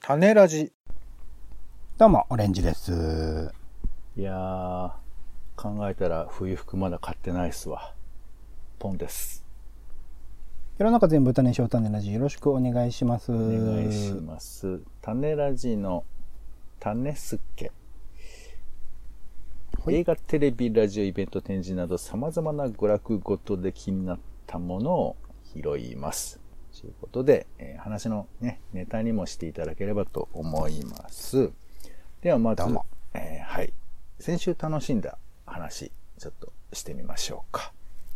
種ラジ。 どうも、オレンジです。 いやー、考えたら冬服まだ買ってないっすわ。ポンです。 世の中全部種種ラジよろしくお願いします。 お願いします。種ラジの種すっけ。映画、テレビ、ラジオ、イベント、展示など様々な娯楽ごとで気になったものを拾います。ということで、話のね、ネタにもしていただければと思います。ではまず、はい。先週楽しんだ話、ちょっとしてみましょうか。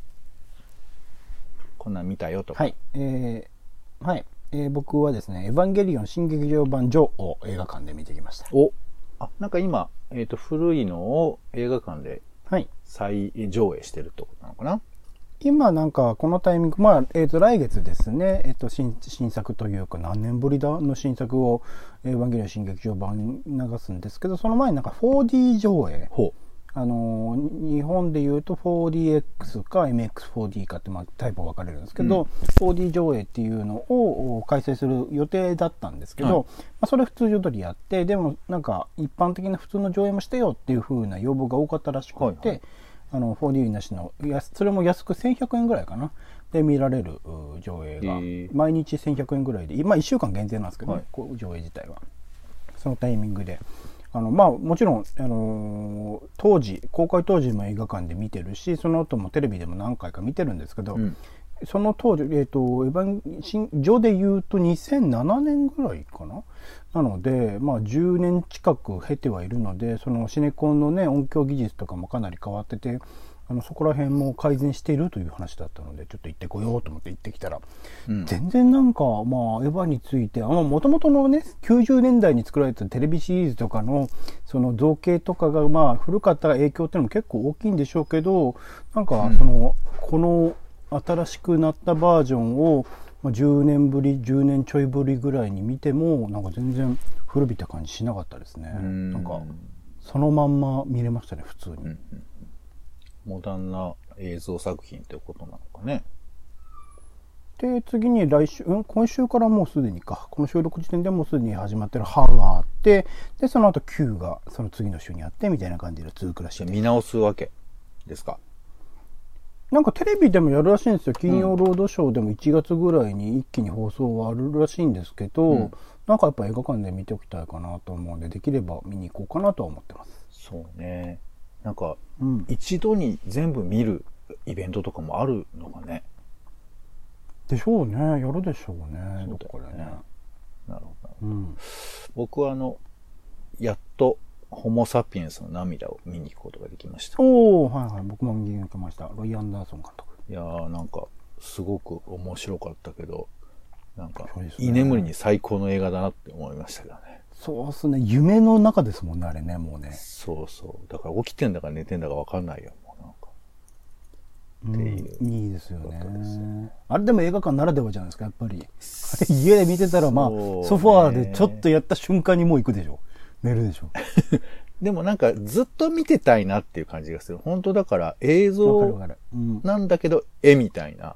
こんなん見たよとか。 はい。はい。僕はですね、エヴァンゲリオン新劇場版ジョを映画館で見てきました。 なんか今、古いのを映画館で再上映してるってことなのかな？ 今なんかこのタイミング、来月ですね、新作というか何年ぶりだの新作をエヴァンゲリオン新劇場版流すんですけど、その前になんか 4D 上映。日本でいうと 4DX か MX4D かってタイプ分かれるんですけど、4D 上映っていうのを開催する予定だったんですけど、それ普通常通りやって、でもなんか一般的な普通の上映もしてよっていう風な要望が多かったらしくて、4D なしのそれも安く1100円ぐらいかなで見られる上映が毎日1100円ぐらいで、1週間限定なんですけど、上映自体はそのタイミングでもちろん、公開当時も映画館で見てるし、その後もテレビでも何回か見てるんですけど、その当時、エヴァンジョで言うと2007年ぐらいかな。なので、10年近く経てはいるので、そのシネコンのね、音響技術とかもかなり変わってて、そこら辺も改善しているという話だったので、ちょっと行ってこようと思って行ってきたら、全然なんか、エヴァについて、もともとのね、90年代に作られたテレビシリーズとかの、その造形とかが、古かった影響っていうのも結構大きいんでしょうけど、なんか、この新しくなったバージョンを、10年ちょいぶりぐらいに見ても、なんか全然古びた感じしなかったですね。なんか、そのまんま見れましたね、普通に。 モダンな映像作品ってことなのかね。 で、次に今週からもうすでにこの収録時点でもうすでに始まってるハがあって、で、その後 Q がその次の週にあって、みたいな感じで続くらしいです。 見直すわけですか？ なんかテレビでもやるらしいんですよ。金曜ロードショーでも1月ぐらいに一気に放送はあるらしいんですけど、なんかやっぱ映画館で見ておきたいかなと思うんで、できれば見に行こうかなとは思ってます。 そうね。なんか、一度に全部見るイベントとかもあるのかね。 でしょうね。やるでしょうね。どこかでね。 なるほど。僕はやっとホモ・サピエンスの涙を見に行くことができました。 僕も見に行きました。ロイ・アンダーソン監督。 いやー、なんかすごく面白かったけど、なんか居眠りに最高の映画だなって思いましたけどね。 そうですね。夢の中ですもんね、あれね、もうね。 そうそう。だから起きてんだか寝てんだか分かんないよ、もうなんか。っていう。 いいですよね。あれでも映画館ならではじゃないですか、やっぱり。あれ家で見てたら、ソファーでちょっとやった瞬間にもう行くでしょ。寝るでしょ。 でもなんかずっと見てたいなっていう感じがする。本当だから映像なんだけど絵みたいな。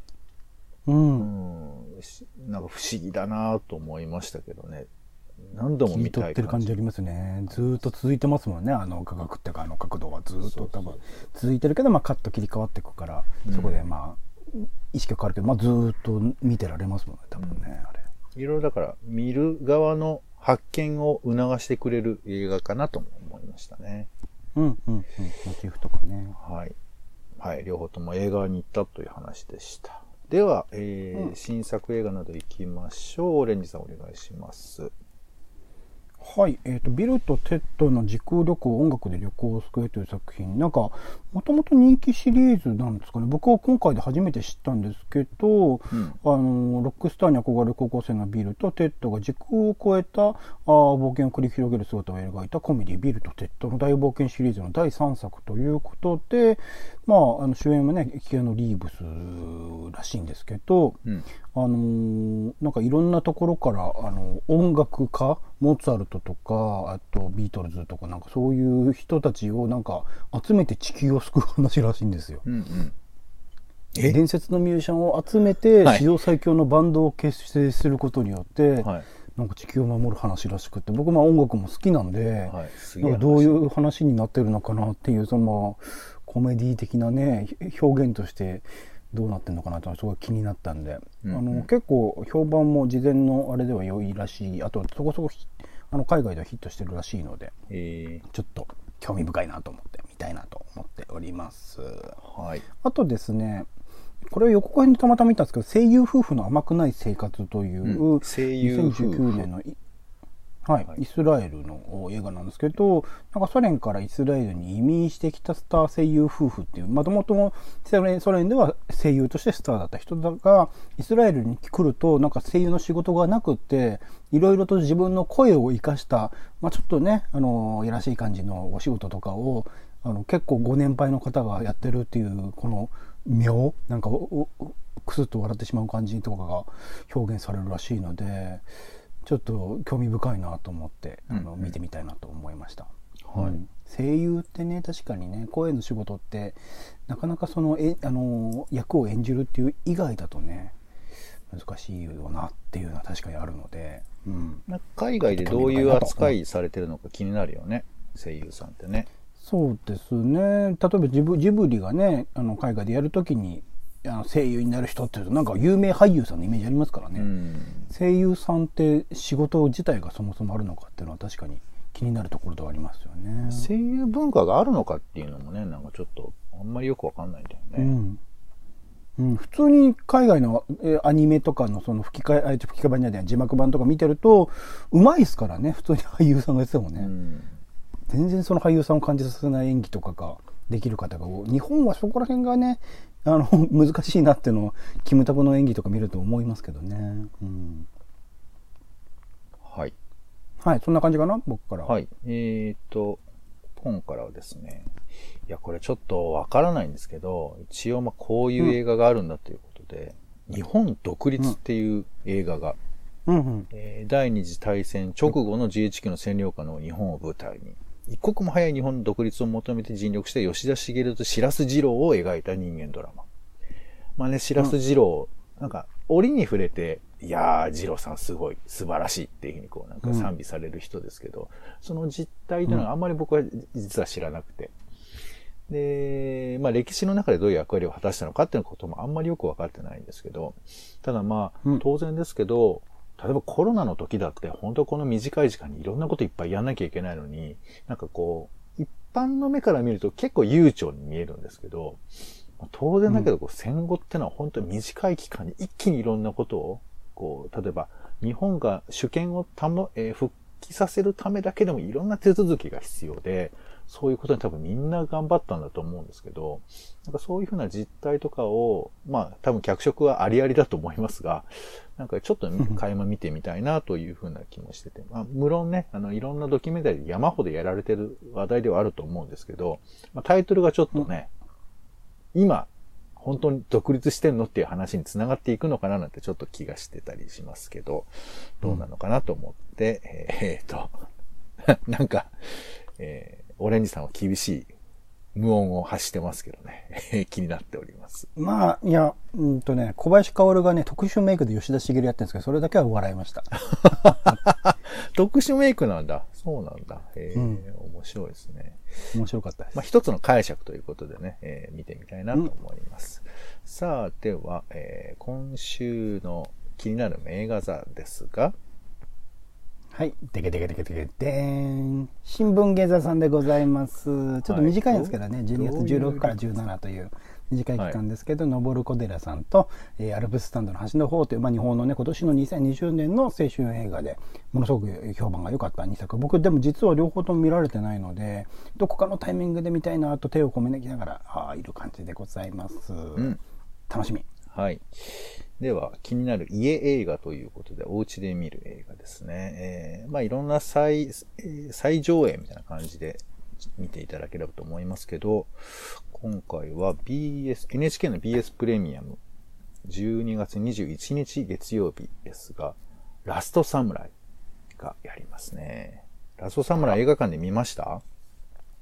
なんか不思議だなと思いましたけどね。何度も見たい感じ。撮ってる感じありますね。ずーっと続いてますもんね。画角っていうか角度はずーっと多分続いてるけど、カット切り替わっていくから、そこで意識が変わるけど、ずーっと見てられますもんね、多分ね、あれ。 いろいろだから見る側の発見を促してくれる映画かなとも思いましたね。 モチーフとかね。 はい、両方とも映画に行ったという話でした。では、新作映画など行きましょう。オレンジさんお願いします。 はい、ビルとテッドの時空旅行、音楽で旅行を救えという作品、なんかもともと人気シリーズなんですかね。僕は今回で初めて知ったんですけど、ロックスターに憧れる高校生のビルとテッドが時空を超えた冒険を繰り広げる姿を描いたコメディ、ビルとテッドの大冒険シリーズの第3作ということで、主演はね、キアヌ・リーブスらしいんですけど、なんかいろんなところから音楽家、モーツァルトとか、あとビートルズとか、なんかそういう人たちをなんか集めて地球を救う話らしいんですよ。伝説のミュージシャンを集めて史上最強のバンドを結成することによって、 なんか地球を守る話らしくって、僕も音楽も好きなんで、 はい、すなんかどういう話になってるのかなっていう、そのコメディ的なね表現としてどうなってるのかなってすごい気になったんで、結構評判も事前のあれでは良いらしい。あとそこそこ海外ではヒットしてるらしいので、ちょっと興味深いなと思って見たいなと思っております。 はい。 あとですね、これを予告編でたまたま見たんですけど、声優夫婦の甘くない生活という、 声優夫婦 2019年のイスラエルの映画なんですけど、なんかソ連からイスラエルに移民してきたスター声優夫婦っていう、もともとソ連では声優としてスターだった人がイスラエルに来ると、なんか声優の仕事がなくって、いろいろと自分の声を生かした、ちょっとね、いやらしい感じのお仕事とかを結構ご年配の方がやってるっていう、このなんかクスッと笑ってしまう感じとかが表現されるらしいので、ちょっと興味深いなと思って見てみたいなと思いました。声優ってね、確かにね、声の仕事ってなかなかその役を演じるっていう以外だとね難しいよなっていうのは確かにあるので、 海外でどういう扱いされてるのか気になるよね、声優さんってね。 そうですね。例えばジブリがね海外でやるときに声優になる人っていうとなんか有名俳優さんのイメージありますからね、声優さんって仕事自体がそもそもあるのかっていうのは確かに気になるところではありますよね。 声優文化があるのかっていうのもね、なんかちょっとあんまりよくわかんないんだよね。 普通に海外のアニメとかのその吹き替え版じゃない字幕版とか見てるとうまいですからね、普通に俳優さんがやっててもね、全然その俳優さんを感じさせない演技とかができる方が、日本はそこら辺がね難しいなっていうのをキムタクの演技とか見ると思いますけどね。 はいはい、そんな感じかな、僕から。 はい。今からはですね、いやこれちょっとわからないんですけど、一応こういう映画があるんだということで、日本独立っていう映画が、第二次大戦直後の GHQ の占領下の日本を舞台に、一刻も早い日本の独立を求めて尽力した吉田茂と白洲二郎を描いた人間ドラマ。白洲二郎、なんか折に触れて、いやー二郎さんすごい素晴らしいっていうふうになんか賛美される人ですけど、その実態というのはあんまり僕は実は知らなくて、で歴史の中でどういう役割を果たしたのかっていうこともあんまりよく分かってないんですけど、ただ当然ですけど、例えばコロナの時だって本当この短い時間にいろんなこといっぱいやんなきゃいけないのに、なんか一般の目から見ると結構悠長に見えるんですけど、当然だけど戦後ってのは本当に短い期間に一気にいろんなことを例えば日本が主権を復帰させるためだけでもいろんな手続きが必要で、そういうことに多分みんな頑張ったんだと思うんですけど、なんかそういうふうな実態とかを、多分脚色はありありだと思いますが、なんかちょっと垣間見てみたいなというふうな気もしてて、無論ね、いろんなドキュメンタリーで山ほどやられてる話題ではあると思うんですけど、タイトルがちょっとね、今、本当に独立してんのっていう話に繋がっていくのかななんてちょっと気がしてたりしますけど、どうなのかなと思って、なんか、オレンジさんは厳しい無音を発してますけどね。気になっております。 いや、小林薫がね、特殊メイクで吉田茂やってるんですけど、それだけは笑いました。 特殊メイクなんだ。そうなんだ。面白いですね。 面白かったです。 一つの解釈ということでね、見てみたいなと思います。さあ、では、今週の気になる名画座ですが、 はい。でけでーん。新聞芸座さんでございます。ちょっと短いんですけどね、12月16から17という短い期間ですけど、登る小寺さんと、アルプススタンドの端の方という、日本のね、今年の2020年の青春映画で、ものすごく評判が良かった2作。僕でも実は両方とも見られてないので、どこかのタイミングで見たいなと手を込めながら、いる感じでございます。楽しみ。 はい。では、気になる家映画ということで、お家で見る映画ですね。いろんな再上映みたいな感じで見ていただければと思いますけど、今回は NHK の BS プレミアム、12月21日月曜日ですが、ラストサムライがやりますね。ラストサムライ映画館で見ました？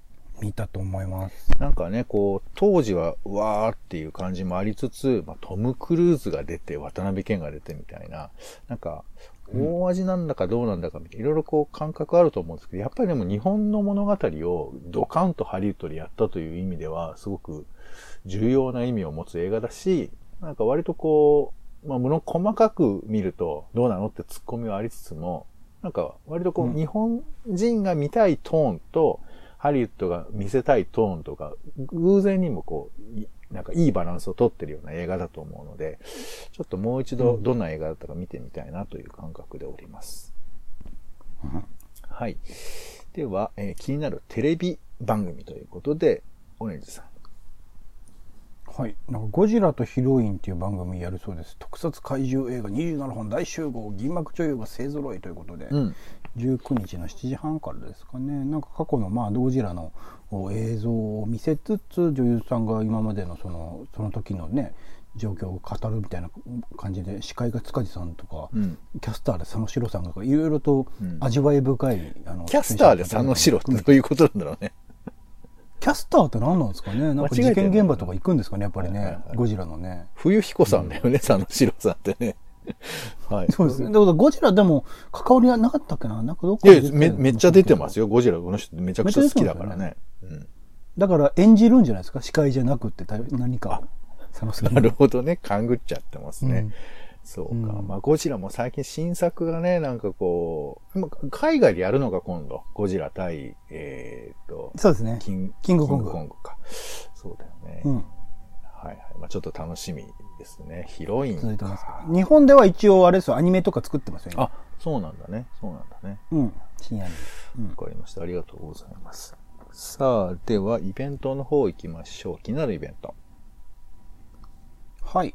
見たと思います。 なんかね、こう、当時は、うわーっていう感じもありつつ、トム・クルーズが出て、渡辺謙が出てみたいな、なんか、大味なんだかどうなんだかみたいな、いろいろこう感覚あると思うんですけど、やっぱりでも日本の物語をドカンとハリウッドでやったという意味では、すごく重要な意味を持つ映画だし、なんか割とこう、細かく見るとどうなのってツッコミはありつつも、なんか割とこう、日本人が見たいトーンと、ハリウッドが見せたいトーンとか、偶然にもこう、なんかいいバランスを取ってるような映画だと思うので、ちょっともう一度どんな映画だったか見てみたいなという感覚でおります。はい。では、気になるテレビ番組ということで、オレンジさん。 はい。なんかゴジラとヒロインっていう番組やるそうです。特撮怪獣映画27本大集合、銀幕女優が勢揃いということで、19日の7時半からですかね。なんか過去のゴジラの映像を見せつつ、女優さんが今までのその時のね、状況を語るみたいな感じで、司会が塚地さんとか、キャスターで佐野史郎さんがいろいろと味わい深い、 キャスターで佐野史郎ってどういうことなんだろうね。 キャスターって何なんですかね。なんか事件現場とか行くんですかね、やっぱりね。ゴジラのね。 冬彦さんだよね、佐野史郎さんってね。はい。 そうですね。だからゴジラでも関わりはなかったっけな。なんかどっかでめっちゃ出てますよ。ゴジラこの人めちゃくちゃ好きだからね。 だから演じるんじゃないですか。司会じゃなくって何か。 なるほどね。勘ぐっちゃってますね。そうか。ゴジラも最近新作がね、なんかこう、海外でやるのが今度。ゴジラ対、 そうですね。キングコングか。そうだよね。はいはい。ちょっと楽しみですね。ヒロイン。 続いてますか。日本では一応あれですよ、アニメとか作ってますよね。 あ、そうなんだね。 深夜に。 わかりました。ありがとうございます。さあ、では、イベントの方行きましょう。気になるイベント。 はい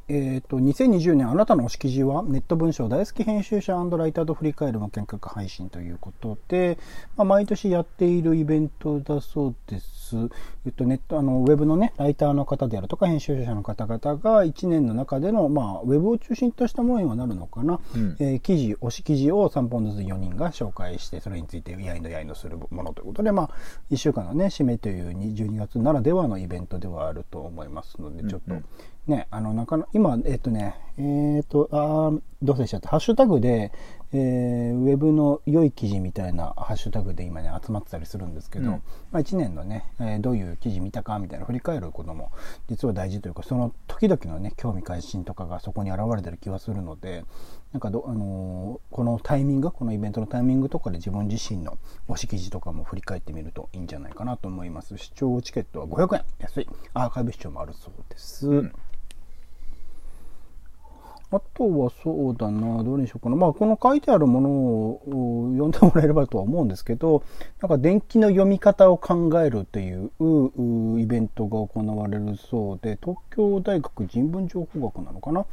。2020年あなたの推し記事はネット文章大好き編集者&ライターと振り返るの見学配信ということで、毎年やっているイベントだそうです。ネット、ウェブのね、ライターの方であるとか編集者の方々が1年の中での、ウェブを中心としたものにはなるのかな。推し記事を3本ずつ4人が紹介して、それについてやいのするものということで、1週間のね、締めという12月ならではのイベントではあると思いますので、ちょっと、ね、今、どうせしちゃった。ハッシュタグで、ウェブの良い記事みたいなハッシュタグで今ね、集まってたりするんですけど、1年のね、どういう記事見たかみたいな振り返ることも実は大事というか、その時々のね、興味関心とかがそこに現れてる気はするので、なんかこのタイミング、このイベントのタイミングとかで自分自身の推し記事とかも振り返ってみるといいんじゃないかなと思います。視聴チケットは500円。安い。アーカイブ視聴もあるそうです。あとはそうだな、どれにしようかな。この書いてあるものを読んでもらえればとは思うんですけど、なんか伝記の読み方を考えるというイベントが行われるそうで、東京大学人文情報学なのかな。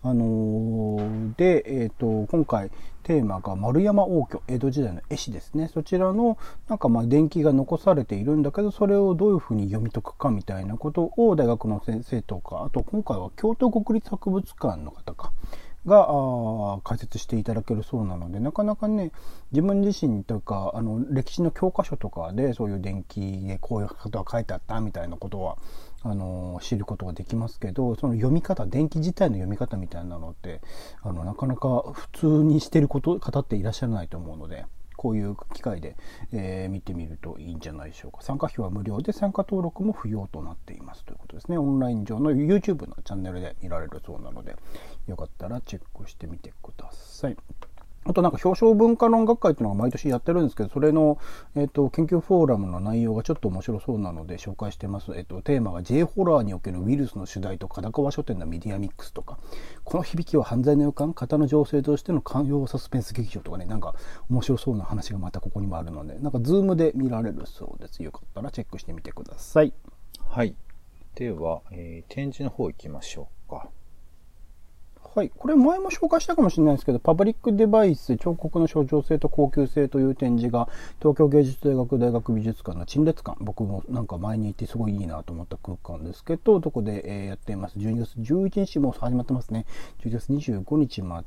で、今回テーマが丸山応挙、江戸時代の絵師ですね。そちらのなんか伝記が残されているんだけど、それをどういうふうに読み解くかみたいなことを大学の先生とか、あと今回は京都国立博物館の方が解説していただけるそうなので、なかなかね、自分自身というか歴史の教科書とかでそういう伝記でこういうことが書いてあったみたいなことは知ることができますけど、その読み方、伝記自体の読み方みたいなのってなかなか普通にしてる方っていらっしゃらないと思うので、こういう機会で、見てみるといいんじゃないでしょうか。参加費は無料で参加登録も不要となっていますということですね。オンライン上の YouTube のチャンネルで見られるそうなので、よかったらチェックしてみてください。あとなんか表彰文化論学会っていうのが毎年やってるんですけど、それの、研究フォーラムの内容がちょっと面白そうなので紹介してます。テーマが J ホラーにおけるウイルスの主題と片川書店のメディアミックスとか、この響きは犯罪の予感、型の情勢としての官用サスペンス劇場とかね、なんか面白そうな話がまたここにもあるので、なんかズームで見られるそうです。よかったらチェックしてみてください。 はい。では、展示の方行きましょうか。 はい。これ前も紹介したかもしれないですけど、パブリックデバイス彫刻の象徴性と高級性という展示が東京芸術大学大学美術館の陳列館、僕もなんか前に行ってすごいいいなと思った空間ですけど、どこで、やっています。12月11日も始まってますね。12月25日もあって、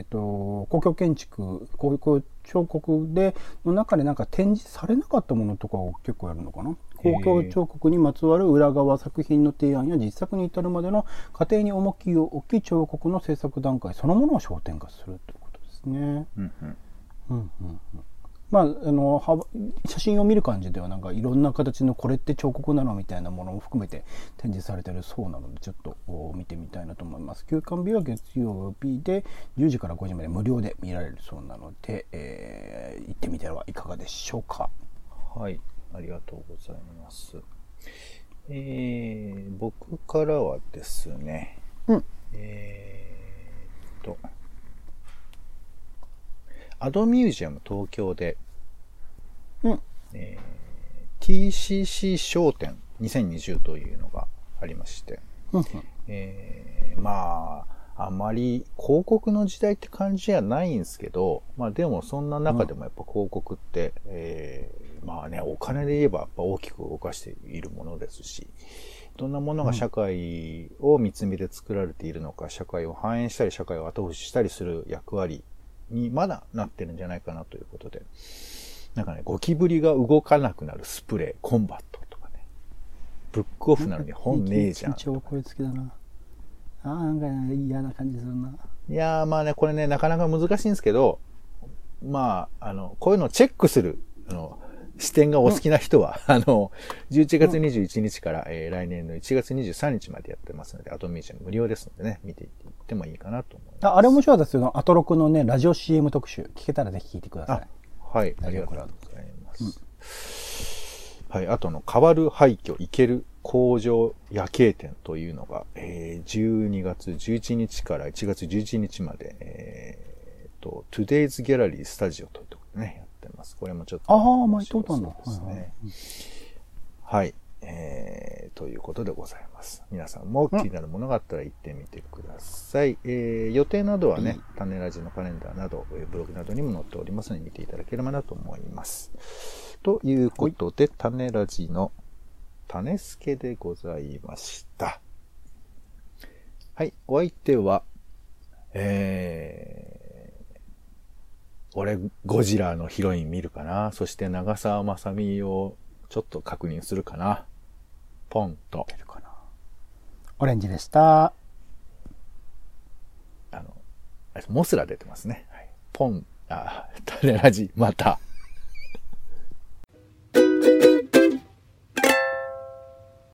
公共建築、こういう彫刻での中でなんか展示されなかったものとかを結構やるのかな。 公共彫刻にまつわる裏側、作品の提案や実作に至るまでの過程に重きを置き、彫刻の制作段階そのものを焦点化するということですね。まあ、写真を見る感じではなんかいろんな形のこれって彫刻なのみたいなものも含めて展示されているそうなので、ちょっと見てみたいなと思います。休館日は月曜日で10時から5時まで無料で見られるそうなので、行ってみてはいかがでしょうか。 はい、ありがとうございます。僕からはですね、アドミュージアム東京で、TCC 商展2020というのがありまして、まあ、あまり広告の時代って感じじゃないんですけど、まあでもそんな中でもやっぱ広告って、まあね、お金で言えばやっぱ大きく動かしているものですし、どんなものが社会を見つめて作られているのか、社会を反映したり、社会を後押ししたりする役割にまだなってるんじゃないかなということで、なんかね、ゴキブリが動かなくなるスプレー、コンバットとかね、ブックオフなのに本ねえじゃん。 超声付きだな。なんか嫌な感じするな。 いやーまあね、これね、なかなか難しいんですけど、まあ、こういうのをチェックする、視点がお好きな人は、11月21日から、来年の1月23日までやってますので、アトミュージアム無料ですのでね、見ていってもいいかなと思います。 あれ面白かったですよ。アトロクのね、ラジオ CM 特集。聞けたらぜひ聞いてください。 はい、ありがとうございます。はい、あと変わる廃墟、行ける工場夜景展というのが、12月11日から1月11日まで、Today's Gallery Studio というところでね、やってます。これもちょっと面白そうですね。はい、ということでございます。皆さんも気になるものがあったら行ってみてください。予定などはね、種ラジのカレンダーなど、ブログなどにも載っておりますので見ていただければなと思います。ということで、種ラジの種助でございました。はい、お相手は、俺、ゴジラのヒロイン見るかな。そして長澤まさみをちょっと確認するかな。ポンと。 出るかな。オレンジでした。 モスラ出てますね。はい、ポン、種ラジ、また。